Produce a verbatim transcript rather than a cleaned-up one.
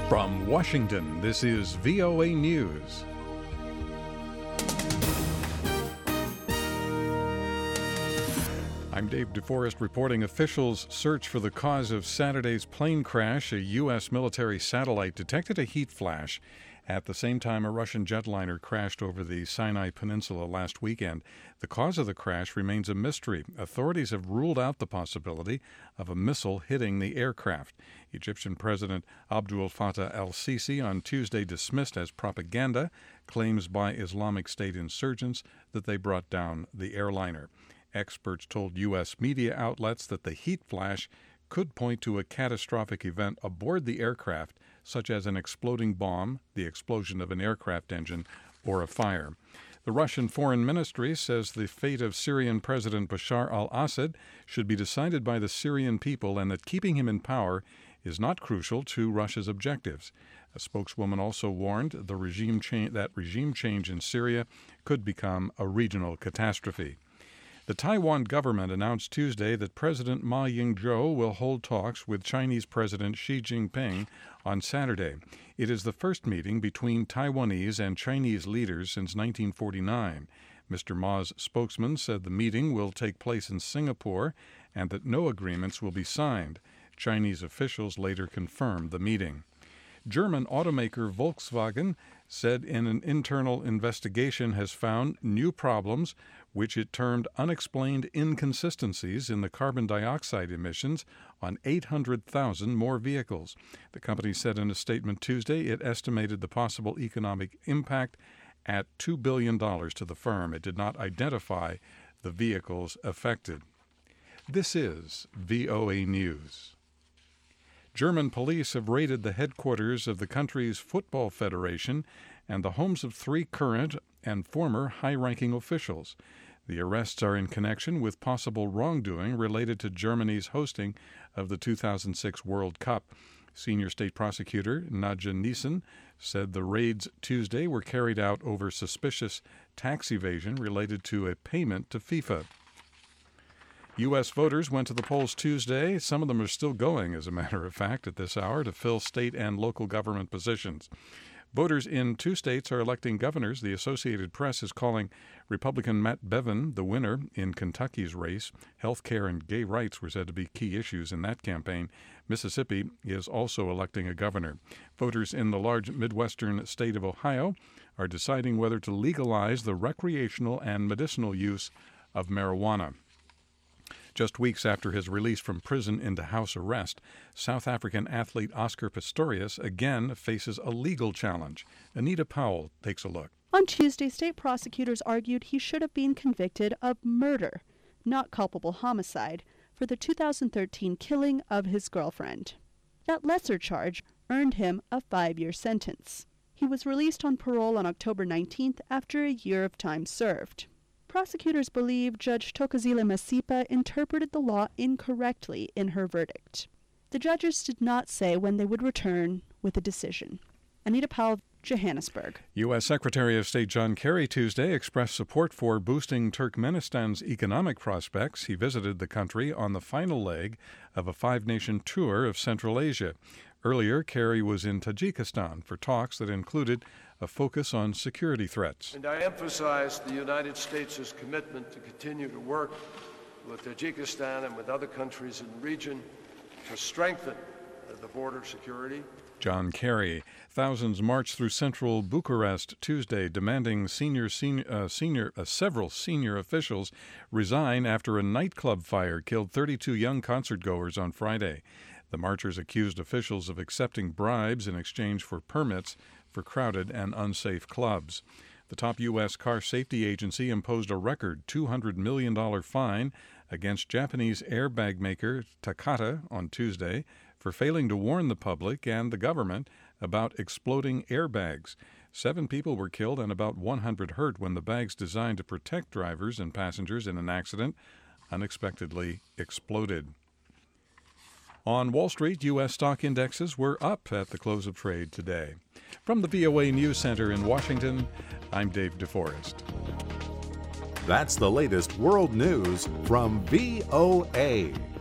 From Washington, this is V O A News. I'm Dave DeForest reporting officials search for the cause of Saturday's plane crash. A U S military satellite detected a heat flash at the same time a Russian jetliner crashed over the Sinai Peninsula last weekend. The cause of the crash remains a mystery. Authorities have ruled out the possibility of a missile hitting the aircraft. Egyptian President Abdel Fattah el-Sisi on Tuesday dismissed as propaganda claims by Islamic State insurgents that they brought down the airliner. Experts told U S media outlets that the heat flash could point to a catastrophic event aboard the aircraft, such as an exploding bomb, the explosion of an aircraft engine, or a fire. The Russian Foreign Ministry says the fate of Syrian President Bashar al-Assad should be decided by the Syrian people and that keeping him in power is not crucial to Russia's objectives. A spokeswoman also warned the regime cha- that regime change in Syria could become a regional catastrophe. The Taiwan government announced Tuesday that President Ma Ying-jeou will hold talks with Chinese President Xi Jinping on Saturday. It is the first meeting between Taiwanese and Chinese leaders since nineteen forty-nine. Mister Ma's spokesman said the meeting will take place in Singapore and that no agreements will be signed. Chinese officials later confirmed the meeting. German automaker Volkswagen said in an internal investigation has found new problems, which it termed unexplained inconsistencies in the carbon dioxide emissions on eight hundred thousand more vehicles. The company said in a statement Tuesday it estimated the possible economic impact at two billion dollars to the firm. It did not identify the vehicles affected. This is V O A News. German police have raided the headquarters of the country's football federation and the homes of three current and former high-ranking officials. The arrests are in connection with possible wrongdoing related to Germany's hosting of the two thousand six World Cup. Senior State Prosecutor Nadja Niesen said the raids Tuesday were carried out over suspicious tax evasion related to a payment to FIFA. U S voters went to the polls Tuesday. Some of them are still going, as a matter of fact, at this hour to fill state and local government positions. Voters in two states are electing governors. The Associated Press is calling Republican Matt Bevin the winner in Kentucky's race. Health care and gay rights were said to be key issues in that campaign. Mississippi is also electing a governor. Voters in the large Midwestern state of Ohio are deciding whether to legalize the recreational and medicinal use of marijuana. Just weeks after his release from prison into house arrest, South African athlete Oscar Pistorius again faces a legal challenge. Anita Powell takes a look. On Tuesday, state prosecutors argued he should have been convicted of murder, not culpable homicide, for the two thousand thirteen killing of his girlfriend. That lesser charge earned him a five-year sentence. He was released on parole on October nineteenth after a year of time served. Prosecutors believe Judge Thokozile Masipa interpreted the law incorrectly in her verdict. The judges did not say when they would return with a decision. Anita Powell, Johannesburg. U S Secretary of State John Kerry Tuesday expressed support for boosting Turkmenistan's economic prospects. He visited the country on the final leg of a five-nation tour of Central Asia. Earlier, Kerry was in Tajikistan for talks that included a focus on security threats. And I emphasize the United States' commitment to continue to work with Tajikistan and with other countries in the region to strengthen the border security. John Kerry. Thousands marched through central Bucharest Tuesday, demanding senior, senior, uh, senior uh, several senior officials resign after a nightclub fire killed thirty-two young concertgoers on Friday. The marchers accused officials of accepting bribes in exchange for permits for crowded and unsafe clubs. The top U S car safety agency imposed a record two hundred million dollars fine against Japanese airbag maker Takata on Tuesday for failing to warn the public and the government about exploding airbags. Seven people were killed and about one hundred hurt when the bags designed to protect drivers and passengers in an accident unexpectedly exploded. On Wall Street, U S stock indexes were up at the close of trade today. From the V O A News Center in Washington, I'm Dave DeForest. That's the latest world news from V O A.